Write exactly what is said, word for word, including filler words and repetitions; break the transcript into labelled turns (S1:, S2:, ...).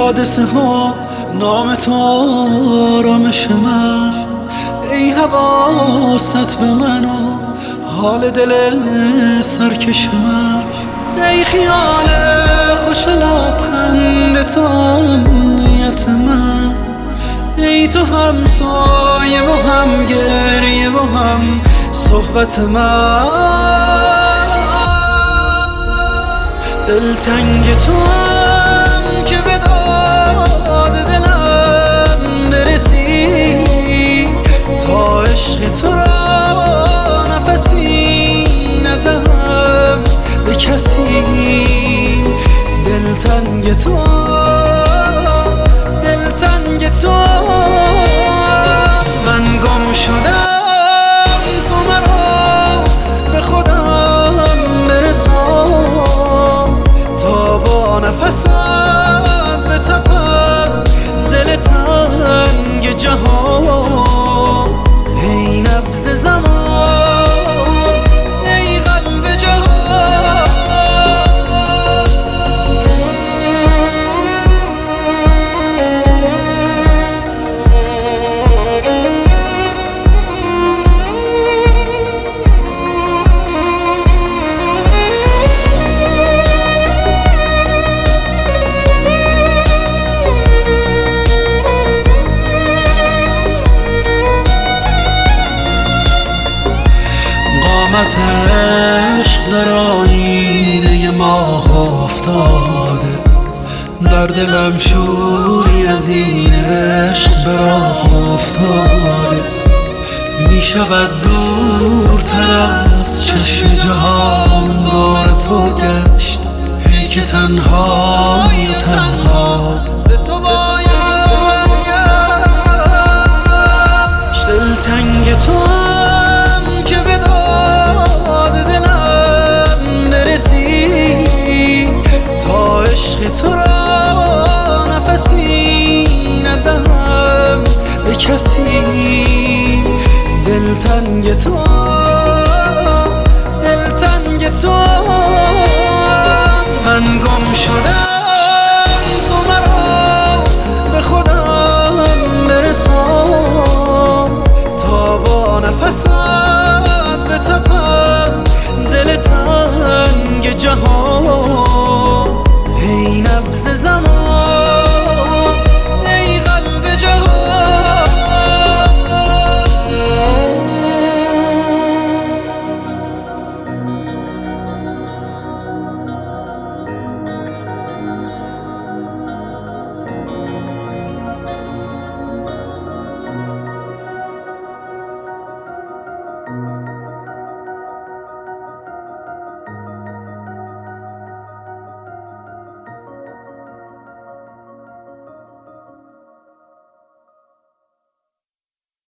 S1: حادثه ها نام تو آرامش من، ای حواست به من و حال دل سرکش من، ای خیال خوش لبخند تو امنیت من، ای تو هم سایه و هم گریه و هم صحبت من. دلتنگ تو هم که به داد دلم برسی، تا عشق تو را نفسی ندهم به کسی. دلتنگ تو دلتنگ تو من گم شدم، تو مرا به خودم برسان، تا با نفست بتپم دل تنگ جهان. ای نبض زمان ای قلب جهان. قامت عشق در آینه ماه افتاده، در دلم شوری از این عشق به راه افتاده. می شود دورتر از چشم جهان دور تو گشت، ای که تنهایی و تنها به تو باید گشت. دلتنگ تو که به داد دلم برسی، تا عشق تو را نفسی ندهم به کسی. دلتنگ تو دلتنگ تو من گم شدم، تو مرا به خودم برسان، تا با نفست بتپم دل تنگ جهان.